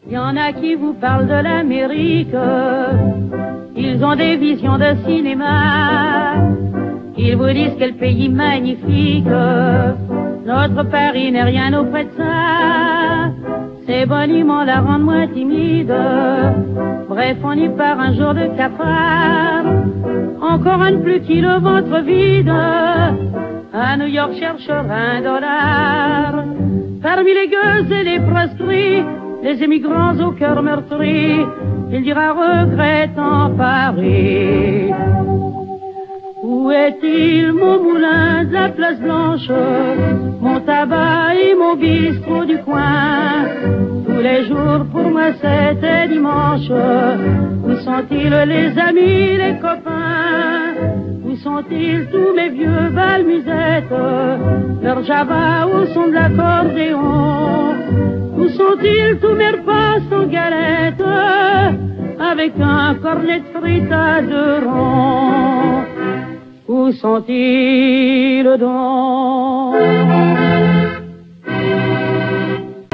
Il y en a qui vous parlent de l'Amérique, ils ont des visions de cinéma. Ils vous disent quel pays magnifique, notre Paris n'est rien auprès de ça. Ces boniments la rendent moins timide, bref on y part un jour de cafard. Encore un de plus qui le ventre vide, à New York cherchera $1. Parmi les gueux et les proscrits, les émigrants au cœur meurtri, il dira regrettant Paris. Où est-il mon moulin de la place Blanche, mon tabac et mon bistrot du coin? Tous les jours pour moi c'était dimanche. Où sont-ils les amis, les copains? Où sont-ils tous mes vieux balmusettes, leurs jabas au son de l'accordéon? Où sont-ils tous mes repas sans galette, avec un cornet de frites à 2 ronds? Où sont-ils donc?